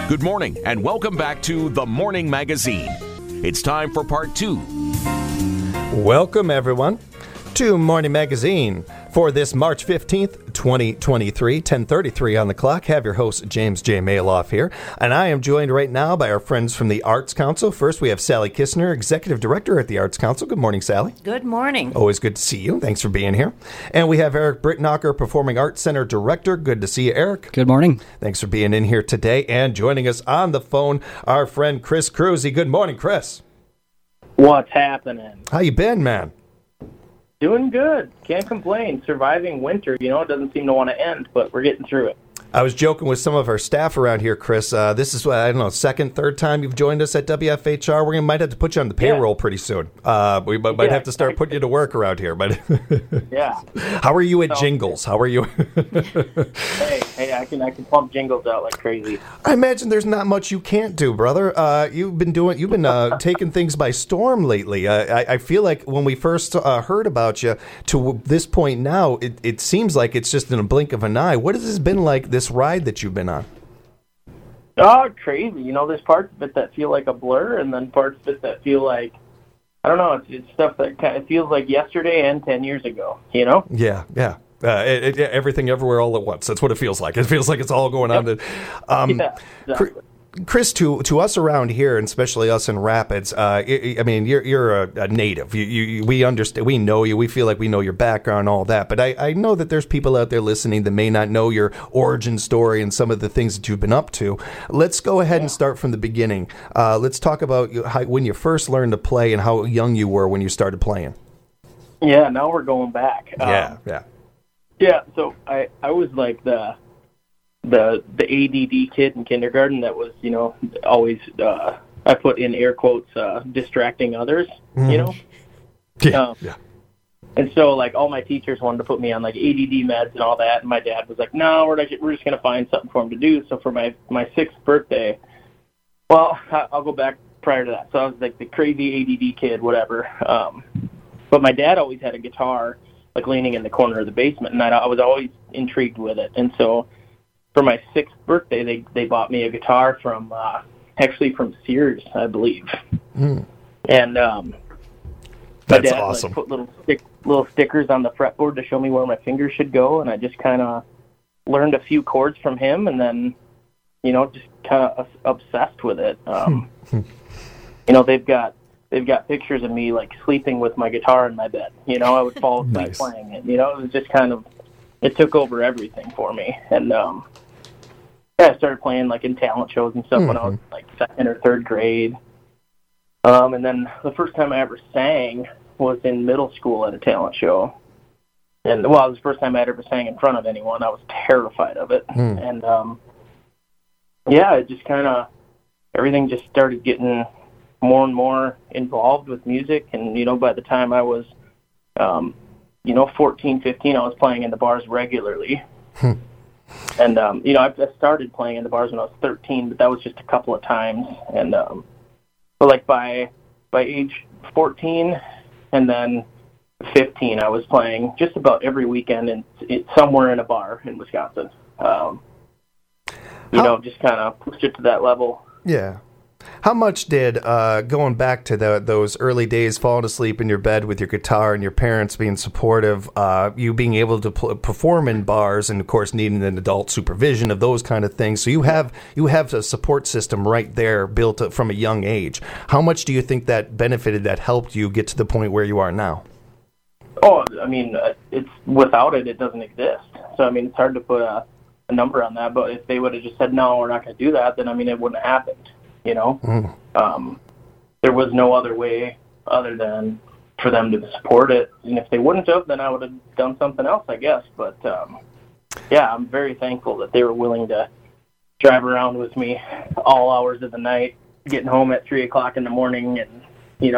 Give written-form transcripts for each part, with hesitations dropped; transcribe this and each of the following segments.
Good morning and welcome back to The Morning Magazine. It's time for part 2. Welcome, everyone, to Morning Magazine for this March 15th, 2023, 10:33 on the clock. Have your host, James J. Maloff here, and I am joined right now by our friends from the Arts Council. First, we have Sally Kistner, Executive Director at the Arts Council. Good morning, Sally. Good morning. Always good to see you. Thanks for being here. And we have Eric Brittnacher, Performing Arts Center Director. Good to see you, Eric. Good morning. Thanks for being in here today. And joining us on the phone, our friend Chris Cruzy. Good morning, Chris. What's happening? How you been, man? Doing good. Can't complain. Surviving winter, it doesn't seem to want to end, but we're getting through it. I was joking with some of our staff around here, Chris. This is, second, third time you've joined us at WFHR. We might have to put you on the payroll pretty soon. We might have to start putting you to work around here. But yeah. How are you at Jingles? How are you? hey, I can pump Jingles out like crazy. I imagine there's not much you can't do, brother. You've been taking things by storm lately. I feel like when we first heard about you to this point now, it seems like it's just in a blink of an eye. What has this been like? This ride that you've been on? Oh, crazy. There's parts of it that feel like a blur, and then parts of it that feel like, I don't know, it's stuff that kind of feels like yesterday and 10 years ago, Yeah. Everything everywhere all at once. That's what it feels like. It feels like it's all going on. Yeah, exactly. Chris, to us around here, and especially us in Rapids, you're a native. We understand, we know you. We feel like we know your background, all that. But I know that there's people out there listening that may not know your origin story and some of the things that you've been up to. Let's go ahead and start from the beginning. Let's talk about when you first learned to play and how young you were when you started playing. Yeah, now we're going back. Yeah. So I was like the ADD kid in kindergarten that was, always, I put in air quotes, distracting others, Yeah. And so, all my teachers wanted to put me on, ADD meds and all that, and my dad was like, no, we're just going to find something for him to do. So for my 6th birthday, well, I'll go back prior to that. So I was, the crazy ADD kid, whatever. But my dad always had a guitar, leaning in the corner of the basement, and I was always intrigued with it. And so for my 6th birthday, they bought me a guitar from Sears, I believe. Mm. And my dad awesome. Put little stickers on the fretboard to show me where my fingers should go, and I just kind of learned a few chords from him, and then just kind of obsessed with it. They've got pictures of me sleeping with my guitar in my bed. I would fall asleep Nice. playing it. It was just kind of, it took over everything for me. And I started playing in talent shows and stuff when I was 2nd or 3rd grade. And then the first time I ever sang was in middle school at a talent show. And it was the first time I'd ever sang in front of anyone. I was terrified of it. And it just kind of, everything just started getting more and more involved with music. And, by the time I was 14, 15, I was playing in the bars regularly. And, I started playing in the bars when I was 13, but that was just a couple of times. And, but by age 14 and then 15, I was playing just about every weekend somewhere in a bar in Wisconsin. Just kind of pushed it to that level. Yeah. How much did, going back to those early days, falling asleep in your bed with your guitar and your parents being supportive, you being able to perform in bars and, of course, needing an adult supervision of those kind of things. So you have a support system right there built up from a young age. How much do you think that benefited, that helped you get to the point where you are now? Oh, it's without it doesn't exist. So, it's hard to put a number on that. But if they would have just said, no, we're not going to do that, then, it wouldn't have happened. There was no other way other than for them to support it. And if they wouldn't have, then I would have done something else, I guess. But, I'm very thankful that they were willing to drive around with me all hours of the night, getting home at 3 o'clock in the morning and,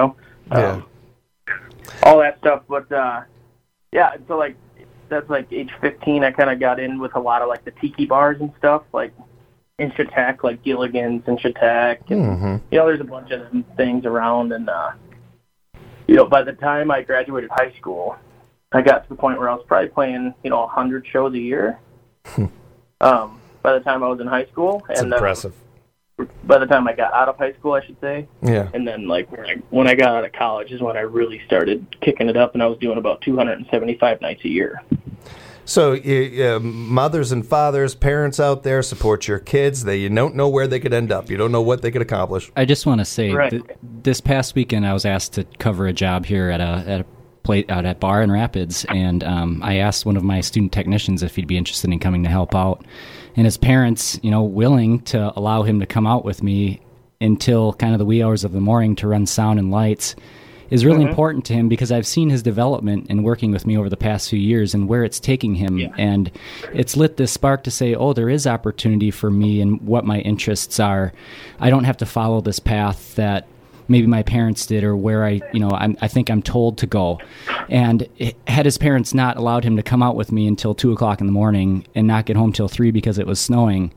all that stuff. But, so that's age 15, I kind of got in with a lot of the tiki bars and stuff, in Chautauqua, Gilligan's and Chautauqua, and there's a bunch of them things around. And by the time I graduated high school, I got to the point where I was probably playing 100 shows a year. By the time I was in high school, That's impressive. by the time I got out of high school, I should say. Yeah. And then, like, when I got out of college is when I really started kicking it up, and I was doing about 275 nights a year. So, mothers and fathers, parents out there, support your kids. You don't know where they could end up. You don't know what they could accomplish. I just want to say, Right. This past weekend, I was asked to cover a job here at a plate out at Bar in Rapids, and I asked one of my student technicians if he'd be interested in coming to help out. And his parents, willing to allow him to come out with me until kind of the wee hours of the morning to run sound and lights is really important to him, because I've seen his development in working with me over the past few years and where it's taking him. Yeah. And it's lit this spark to say, oh, there is opportunity for me and what my interests are. I don't have to follow this path that maybe my parents did, or where I think I'm told to go. And had his parents not allowed him to come out with me until 2:00 in the morning and not get home till 3 because it was snowing,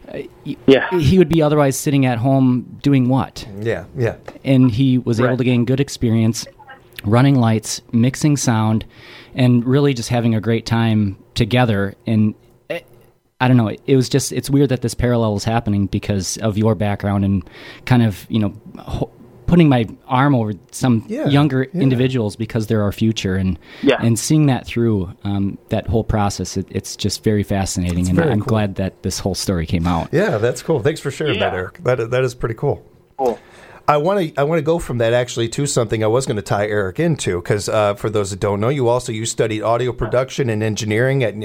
he would be otherwise sitting at home doing what? Yeah. And he was able to gain good experience running lights, mixing sound, and really just having a great time together. And I don't know, it's weird that this parallel is happening because of your background and kind of, putting my arm over some younger individuals because they're our future, and seeing that through that whole process, it's just very fascinating, and I'm glad that this whole story came out. Yeah, that's cool. Thanks for sharing that, Eric. That is pretty cool. Cool. I want to go from that actually to something I was going to tie Eric into, because for those that don't know, you studied audio production and engineering at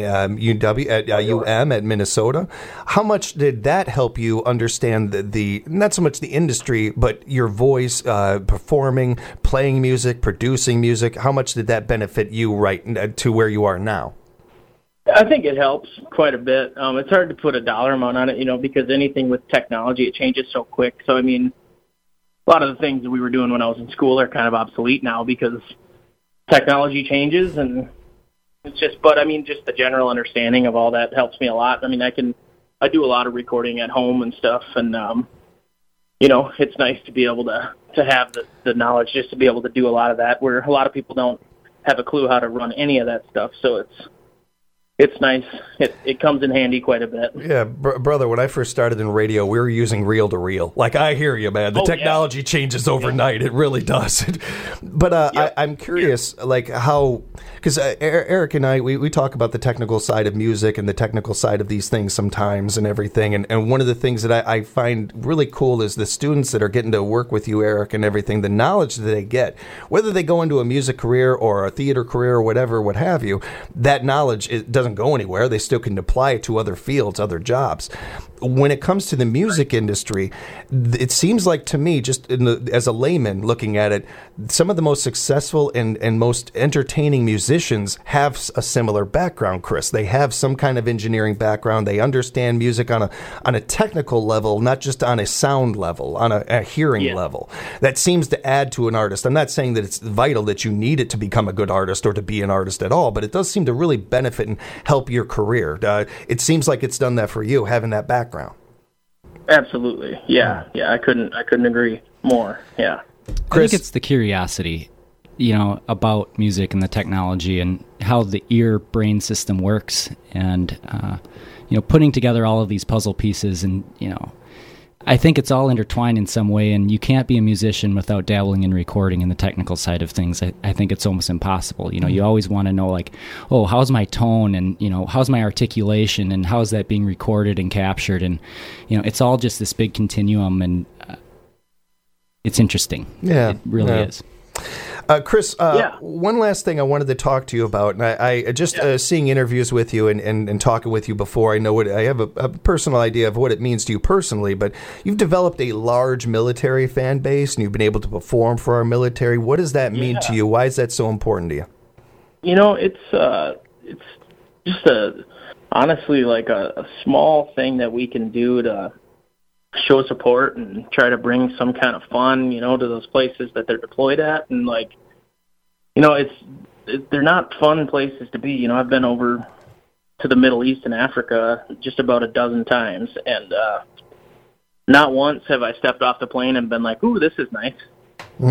UM at Minnesota. How much did that help you understand the not so much the industry, but your voice, performing, playing music, producing music? How much did that benefit you right to where you are now? I think it helps quite a bit. It's hard to put a dollar amount on it, because anything with technology, it changes so quick. So, I mean, a lot of the things that we were doing when I was in school are kind of obsolete now because technology changes, and it's just the general understanding of all that helps me a lot. I mean, I do a lot of recording at home and stuff, and, it's nice to be able to have the knowledge just to be able to do a lot of that, where a lot of people don't have a clue how to run any of that stuff. So it's nice. It comes in handy quite a bit. Yeah, brother, when I first started in radio, we were using reel-to-reel. Like, I hear you, man. The technology changes overnight. It really does. But I'm curious, like, how... Because Eric and I, we talk about the technical side of music and the technical side of these things sometimes and everything. And one of the things that I find really cool is the students that are getting to work with you, Eric, and everything, the knowledge that they get. Whether they go into a music career or a theater career or whatever, what have you, that knowledge, it doesn't go anywhere. They still can apply it to other fields, other jobs. When it comes to the music industry, it seems like to me, just as a layman looking at it, some of the most successful and most entertaining musicians have a similar background, Chris. They have some kind of engineering background. They understand music on a technical level, not just on a sound level, on a hearing level. That seems to add to an artist. I'm not saying that it's vital that you need it to become a good artist or to be an artist at all, but it does seem to really benefit and help your career. It seems like it's done that for you, having that background. Absolutely. Yeah. I couldn't agree more. Yeah. Chris, I think it's the curiosity, about music and the technology and how the ear-brain system works, and putting together all of these puzzle pieces, and I think it's all intertwined in some way, and you can't be a musician without dabbling in recording and the technical side of things. I think it's almost impossible. You always want to know, like, oh, how's my tone, and, how's my articulation, and how's that being recorded and captured? And, it's all just this big continuum, and it's interesting. Yeah. It really is. Chris, one last thing I wanted to talk to you about, and I just seeing interviews with you and talking with you before, I have a personal idea of what it means to you personally, but you've developed a large military fan base, and you've been able to perform for our military. What does that mean to you? Why is that so important to you? It's just honestly like a small thing that we can do to show support and try to bring some kind of fun, to those places that they're deployed at. And they're not fun places to be. I've been over to the Middle East and Africa just about a dozen times, and not once have I stepped off the plane and been like, ooh, this is nice.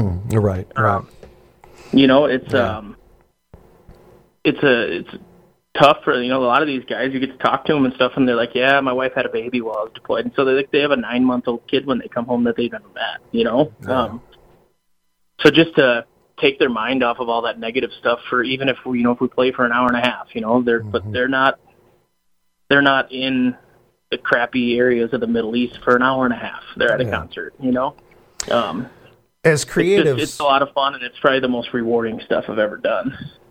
Right. Right. It's tough for, a lot of these guys. You get to talk to them and stuff, and they're like, yeah, my wife had a baby while I was deployed. And so they have a 9-month-old kid when they come home that they've never met, Yeah. So just to take their mind off of all that negative stuff for even if we play for an hour and a half, but they're not in the crappy areas of the Middle East for an hour and a half. They're at a concert, As creatives, it's a lot of fun, and it's probably the most rewarding stuff I've ever done.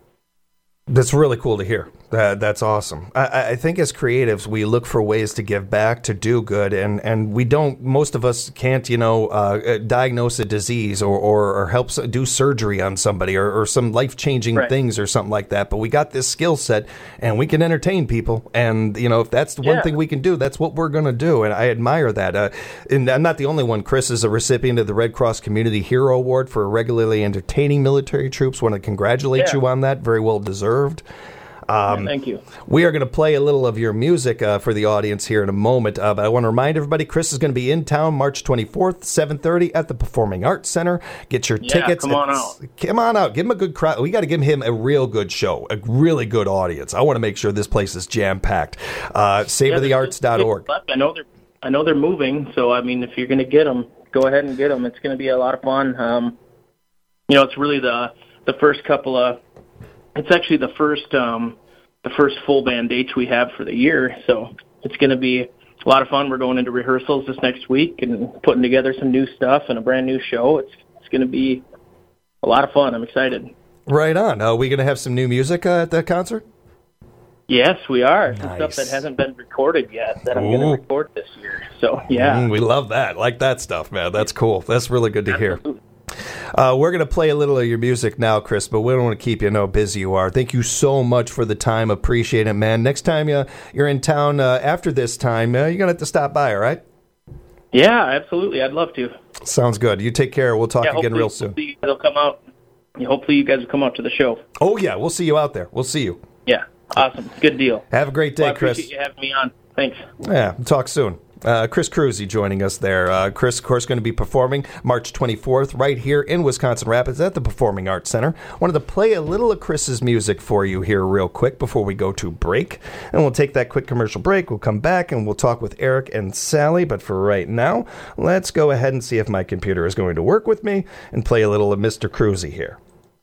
That's really cool to hear. That's awesome. I think as creatives, we look for ways to give back, to do good, and we don't. Most of us can't, diagnose a disease or help do surgery on somebody or some life-changing things or something like that. But we got this skill set, and we can entertain people. And if that's the one thing we can do, that's what we're going to do. And I admire that. And I'm not the only one. Chris is a recipient of the Red Cross Community Hero Award for regularly entertaining military troops. Want to congratulate you on that. Very well deserved. Thank you. We are going to play a little of your music for the audience here in a moment, but I want to remind everybody, Chris is going to be in town March 24th, 7:30 at the Performing Arts Center. Get your tickets. Come on out. Come on out. Give him a good crowd. We got to give him a real good show, a really good audience. I want to make sure this place is jam-packed. SavorTheArts.org. I know they're moving, so, if you're going to get them, go ahead and get them. It's going to be a lot of fun. It's really the first couple of... It's actually the first full band dates we have for the year, so it's going to be a lot of fun. We're going into rehearsals this next week and putting together some new stuff and a brand new show. It's going to be a lot of fun. I'm excited. Right on. Are we going to have some new music at the concert? Yes, we are. Nice. Some stuff that hasn't been recorded yet that I'm going to record this year. So, yeah. We love that. Like that stuff, man. That's cool. That's really good to hear. We're going to play a little of your music now, Chris, but we don't want to keep you. I know how busy you are. Thank you so much for the time. Appreciate it, man. Next time you're in town after this time, you're going to have to stop by, all right? Yeah, absolutely. I'd love to. Sounds good. You take care. We'll talk again real soon. Hopefully you guys will come out. Hopefully you guys will come out to the show. Oh, yeah. We'll see you out there. We'll see you. Yeah. Awesome. Good deal. Have a great day, Chris. I appreciate you having me on. Thanks. Yeah. We'll talk soon. Chris Cruzy joining us there. Chris, of course, going to be performing March 24th right here in Wisconsin Rapids at the Performing Arts Center. Wanted to play a little of Chris's music for you here real quick before we go to break. And we'll take that quick commercial break. We'll come back and we'll talk with Eric and Sally. But for right now, let's go ahead and see if my computer is going to work with me and play a little of Mr. Cruzy here.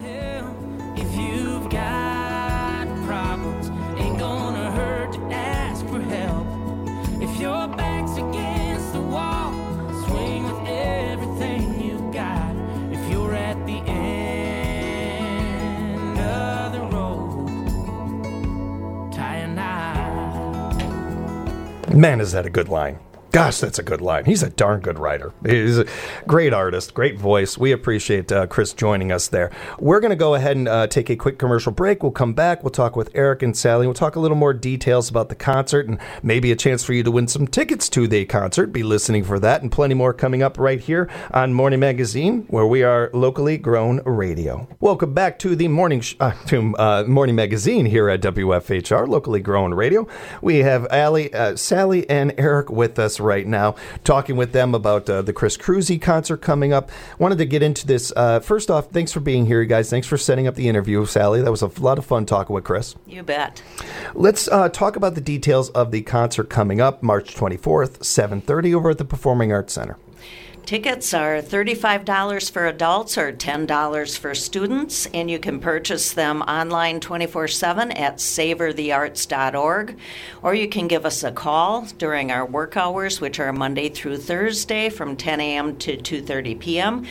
Man, is that a good line. Gosh, that's a good line. He's a darn good writer. He's a great artist, great voice. We appreciate Chris joining us there. We're going to go ahead and take a quick commercial break. We'll come back. We'll talk with Eric and Sally. We'll talk a little more details about the concert and maybe a chance for you to win some tickets to the concert. Be listening for that and plenty more coming up right here on Morning Magazine, where we are locally grown radio. Welcome back to the Morning Magazine here at WFHR, locally grown radio. We have Sally and Eric with us right now, talking with them about the Chris Cruzy concert coming up. Wanted to get into this. First off, thanks for being here, guys. Thanks for setting up the interview, Sally. That was a lot of fun talking with Chris. You bet. Let's talk about the details of the concert coming up March 24th, 7:30 over at the Performing Arts Center. Tickets are $35 for adults or $10 for students, and you can purchase them online 24/7 at SavorTheArts.org, or you can give us a call during our work hours, which are Monday through Thursday from 10 a.m. to 2:30 p.m.,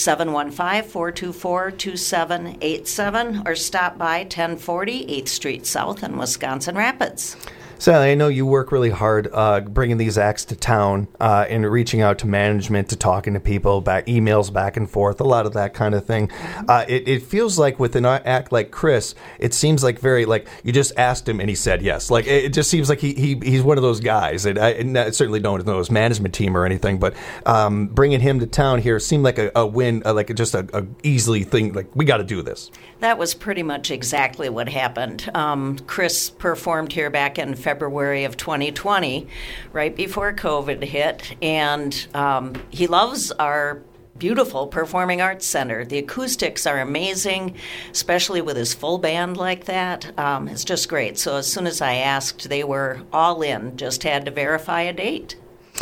715-424-2787, or stop by 1040 8th Street South in Wisconsin Rapids. Sally, I know you work really hard bringing these acts to town and reaching out to management, to talking to people, emails back and forth, a lot of that kind of thing. It feels like with an act like Chris, it seems like you just asked him and he said yes. Like it just seems like he's one of those guys. And I certainly don't know his management team or anything, but bringing him to town here seemed like a win, like just a easily thing. Like, we got to do this. That was pretty much exactly what happened. Chris performed here back in February of 2020, right before COVID hit, and he loves our beautiful performing arts center. The acoustics are amazing, especially with his full band like that. It's just great. So as soon as I asked, they were all in, just had to verify a date.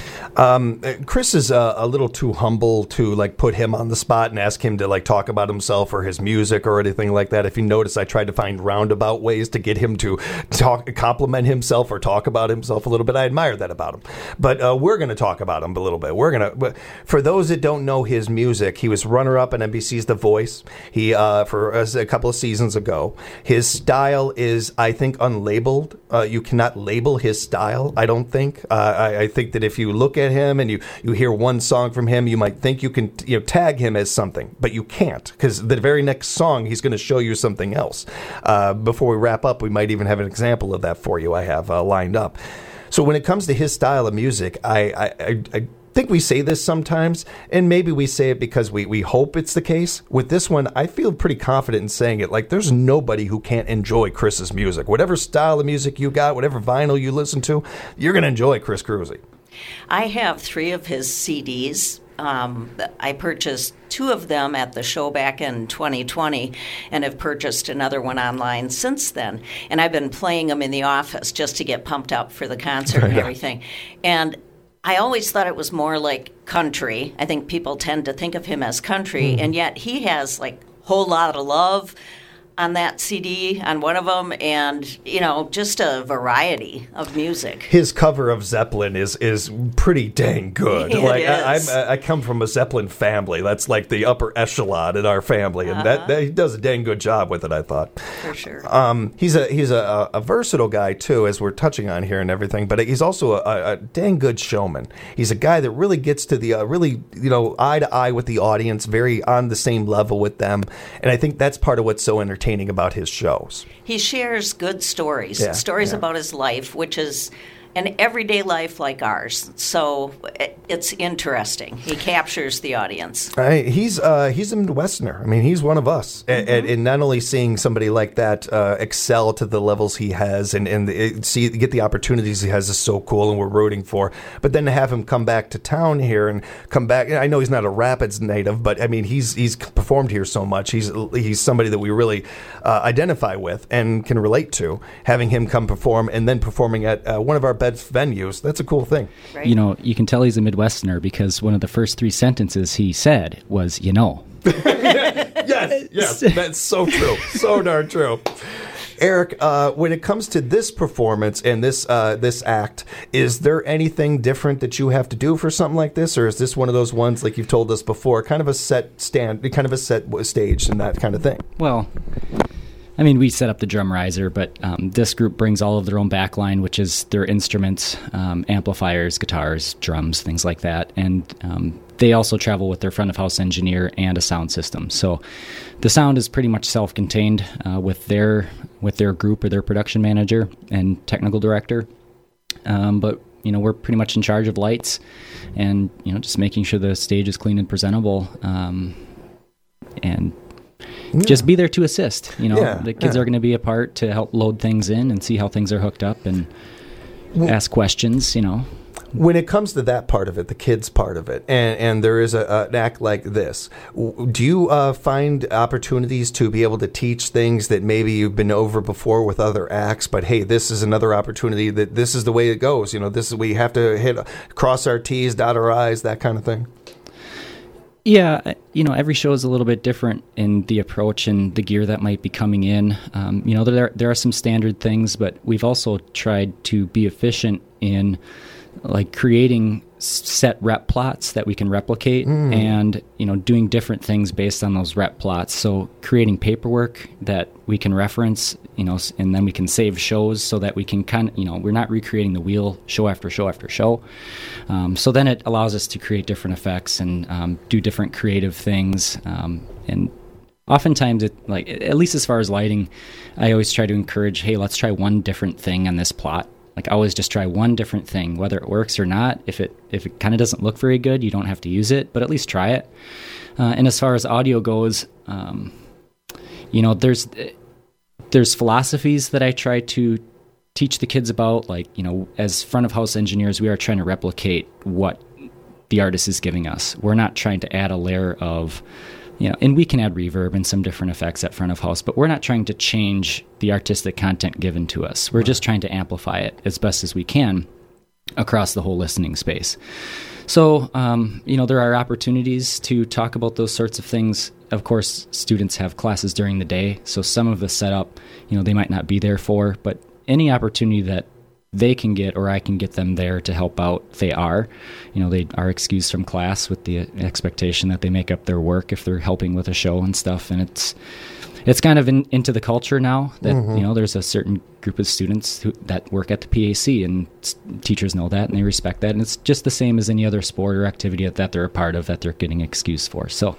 Chris is a little too humble to like put him on the spot and ask him to like talk about himself or his music or anything like that. If you notice, I tried to find roundabout ways to get him to compliment himself or talk about himself a little bit. I admire that about him. But we're going to talk about him a little bit. For those that don't know his music, he was runner-up on NBC's The Voice. He for a couple of seasons ago. His style is, I think, unlabeled. You cannot label his style, I don't think. I think that if you look at him and you hear one song from him, you might think you can tag him as something, but you can't, because the very next song he's going to show you something else. Before we wrap up, we might even have an example of that for you I have lined up. So when it comes to his style of music, I think we say this sometimes, and maybe we say it because we hope it's the case. With this one, I feel pretty confident in saying it. Like, there's nobody who can't enjoy Chris's music. Whatever style of music you got, whatever vinyl you listen to, you're going to enjoy Chris Cruzy. I have 3 of his CDs. I purchased 2 of them at the show back in 2020 and have purchased another one online since then. And I've been playing them in the office just to get pumped up for the concert and everything. And I always thought it was more like country. I think people tend to think of him as country, and yet he has like Whole Lot of Love on that CD, on one of them, and, just a variety of music. His cover of Zeppelin is pretty dang good. I come from a Zeppelin family. That's like the upper echelon in our family, and that he does a dang good job with it, I thought. For sure. He's a versatile guy, too, as we're touching on here and everything, but he's also a dang good showman. He's a guy that really gets to the, eye to eye with the audience, very on the same level with them, and I think that's part of what's so entertaining about his shows. He shares good stories, about his life, which is an everyday life like ours. So it's interesting. He captures the audience. He's a Midwesterner. I mean, he's one of us. And not only seeing somebody like that excel to the levels he has and get the opportunities he has is so cool, and we're rooting for. But then to have him come back to town here and come back, I know he's not a Rapids native, but I mean, he's performed here so much. He's somebody that we really identify with and can relate to. Having him come perform and then performing at one of our best venues, that's a cool thing. Right. You can tell he's a Midwesterner because one of the first 3 sentences he said was, Yes, that's so true. So darn true. Eric, when it comes to this performance and this act, is there anything different that you have to do for something like this, or is this one of those ones, like you've told us before, kind of a set stage and that kind of thing? Well, I mean, we set up the drum riser, but this group brings all of their own backline, which is their instruments, amplifiers, guitars, drums, things like that. And they also travel with their front of house engineer and a sound system. So the sound is pretty much self-contained with their group or their production manager and technical director. But we're pretty much in charge of lights and just making sure the stage is clean and presentable. And just be there to assist. The kids are going to be a part to help load things in and see how things are hooked up and ask questions. When it comes to that part of it, the kids part of it, and there is an act like this, do you find opportunities to be able to teach things that maybe you've been over before with other acts, but hey, this is another opportunity, that this is the way it goes, we have to cross our T's, dot our I's, that kind of thing? Yeah, every show is a little bit different in the approach and the gear that might be coming in. There are some standard things, but we've also tried to be efficient in creating set rep plots that we can replicate and, doing different things based on those rep plots. So creating paperwork that we can reference, and then we can save shows so that we can we're not recreating the wheel show after show after show. So then it allows us to create different effects and do different creative things. And oftentimes, at least as far as lighting, I always try to encourage, hey, let's try one different thing on this plot. Always just try one different thing, whether it works or not. If it kind of doesn't look very good, you don't have to use it, but at least try it. And as far as audio goes, there's philosophies that I try to teach the kids about. As front of house engineers, we are trying to replicate what the artist is giving us. We're not trying to add a layer of, and we can add reverb and some different effects at front of house, but we're not trying to change the artistic content given to us. We're just trying to amplify it as best as we can across the whole listening space. So, there are opportunities to talk about those sorts of things. Of course, students have classes during the day, so some of the setup, they might not be there for, but any opportunity that they can get or I can get them there to help out, they are. They are excused from class with the expectation that they make up their work if they're helping with a show and stuff. And it's kind of into the culture now that, there's a certain group of students that work at the PAC, and teachers know that and they respect that. And it's just the same as any other sport or activity that they're a part of that they're getting excused for. So,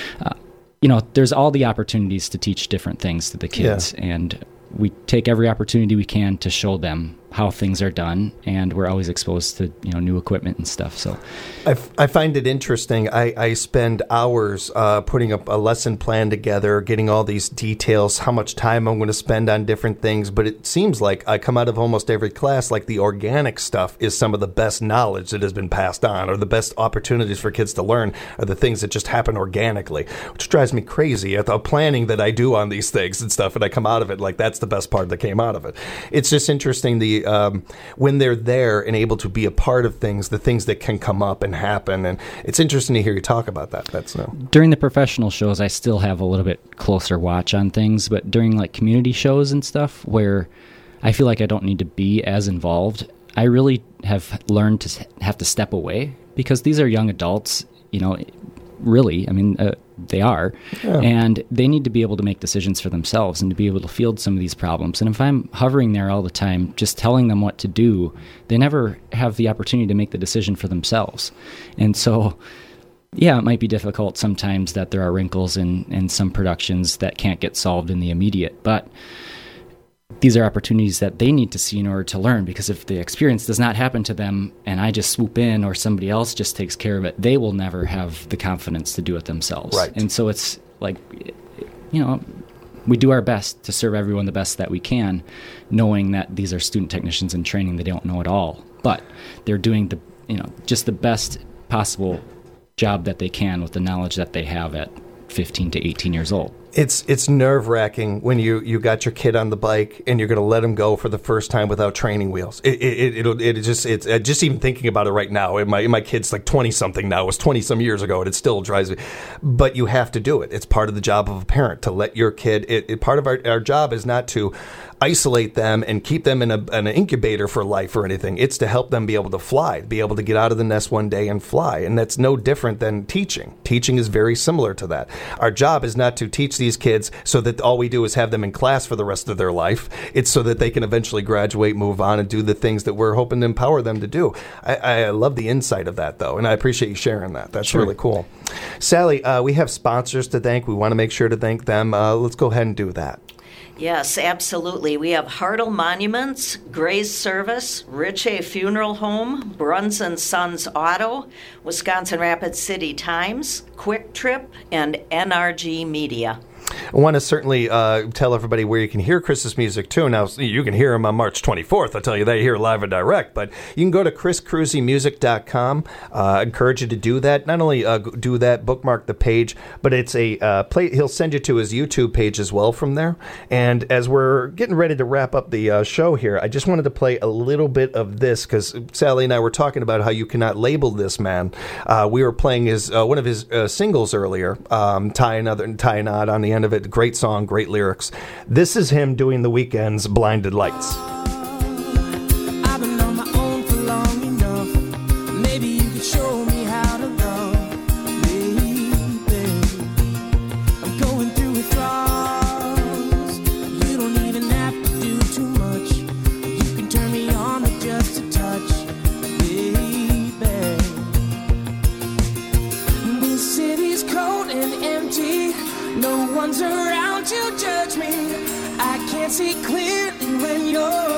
there's all the opportunities to teach different things to the kids. Yeah. And we take every opportunity we can to show them how things are done, and we're always exposed to new equipment and stuff. So I find it interesting. I spend hours putting up a lesson plan together, getting all these details, how much time I'm going to spend on different things, but it seems like I come out of almost every class like the organic stuff is some of the best knowledge that has been passed on, or the best opportunities for kids to learn are the things that just happen organically, which drives me crazy at the planning that I do on these things and stuff, and I come out of it like that's the best part that came out of it. It's just interesting when they're there and able to be a part of things, the things that can come up and happen. And it's interesting to hear you talk about that. During the professional shows, I still have a little bit closer watch on things, but during like community shows and stuff where I feel like I don't need to be as involved, I really have learned to have to step away, because these are young adults, really, they are, and they need to be able to make decisions for themselves and to be able to field some of these problems. And if I'm hovering there all the time, just telling them what to do, they never have the opportunity to make the decision for themselves. And so, it might be difficult sometimes that there are wrinkles in some productions that can't get solved in the immediate, but these are opportunities that they need to see in order to learn, because if the experience does not happen to them and I just swoop in or somebody else just takes care of it, they will never have the confidence to do it themselves. Right. And so it's like, we do our best to serve everyone the best that we can, knowing that these are student technicians in training. They don't know it all, but they're doing just the best possible job that they can with the knowledge that they have at 15 to 18 years old. It's nerve-wracking when you got your kid on the bike and you're going to let him go for the first time without training wheels. It's just even thinking about it right now. My kid's like 20-something now. It was 20-some years ago, and it still drives me. But you have to do it. It's part of the job of a parent to let your kid. Part of our job is not to isolate them and keep them in an incubator for life or anything. It's to help them be able to fly, be able to get out of the nest one day and fly. And that's no different than teaching. Teaching is very similar to that. Our job is not to teach these kids so that all we do is have them in class for the rest of their life. It's so that they can eventually graduate, move on, and do the things that we're hoping to empower them to do. I love the insight of that, though, and I appreciate you sharing that. That's really cool. Sally, we have sponsors to thank. We want to make sure to thank them. Let's go ahead and do that. Yes, absolutely. We have Hartle Monuments, Gray's Service, Riche Funeral Home, Bruns & Sons Auto, Wisconsin Rapid City Times, Quick Trip, and NRG Media. I want to certainly tell everybody where you can hear Chris's music, too. Now, you can hear him on March 24th. I'll tell you that here live and direct. But you can go to chriscruzymusic.com. I encourage you to do that. Not only do that, bookmark the page, but it's a he'll send you to his YouTube page as well from there. And as we're getting ready to wrap up the show here, I just wanted to play a little bit of this, because Sally and I were talking about how you cannot label this man. We were playing one of his singles earlier, Tie a Knot on the end of it. Great song, great lyrics. This is him doing The Weeknd's Blinded Lights. I've been on my own for long enough. Maybe you could show me how to love, baby. I'm going through withdrawals. You don't even have to do too much. You can turn me on with just a touch, baby. This city's cold and empty. No one's around to judge me. I can't see clearly when you're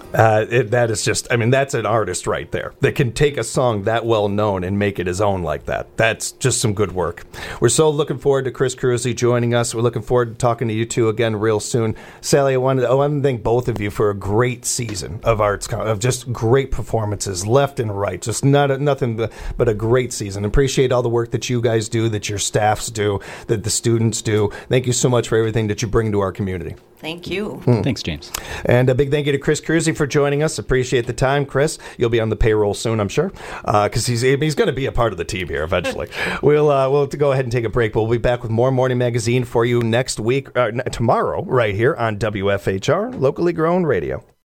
That is just, I mean, that's an artist right there that can take a song that well known and make it his own like that. That's just some good work. We're so looking forward to Chris Cruzy joining us. We're looking forward to talking to you two again real soon. Sally, I want to thank both of you for a great season of of just great performances left and right. Just nothing but a great season. Appreciate all the work that you guys do, that your staffs do, that the students do. Thank you so much for everything that you bring to our community. Thank you. Thanks, James. And a big thank you to Chris Cruzy for joining us. Appreciate the time, Chris. You'll be on the payroll soon, I'm sure, because he's going to be a part of the team here eventually. We'll go ahead and take a break. We'll be back with more Morning Magazine for you next week, tomorrow, right here on WFHR, locally grown radio.